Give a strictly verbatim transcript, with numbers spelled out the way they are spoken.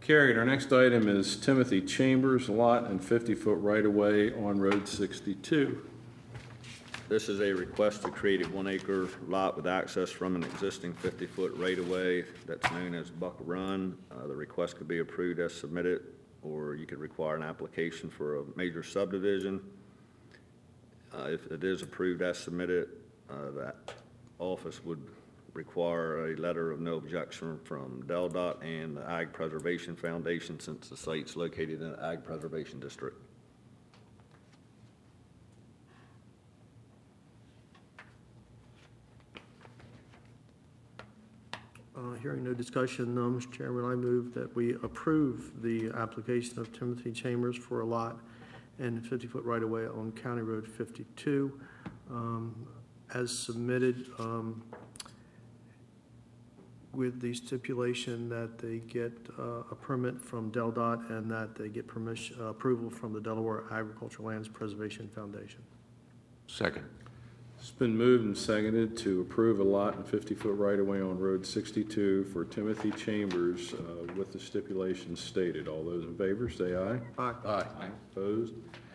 Carried. Our next item is Timothy Chambers lot and fifty-foot right-of-way on Road sixty-two. This is a request to create a one-acre lot with access from an existing fifty-foot right-of-way that's known as Buck Run. Uh, the request could be approved as submitted, or you could require an application for a major subdivision. Uh, if it is approved as submitted, uh, that office would require a letter of no objection from DelDOT and the Ag Preservation Foundation, since the site's located in the Ag Preservation District. Uh, hearing no discussion, uh, Mister Chairman, I move that we approve the application of Timothy Chambers for a lot and fifty-foot right-of-way on County Road fifty-two um, as submitted, um, with the stipulation that they get uh, a permit from DelDOT and that they get permission, uh, approval from the Delaware Agricultural Lands Preservation Foundation. Second. It's been moved and seconded to approve a lot and fifty-foot right-of-way on Road sixty-two for Timothy Chambers uh, with the stipulations stated. All those in favor say aye. Aye. Aye. Opposed?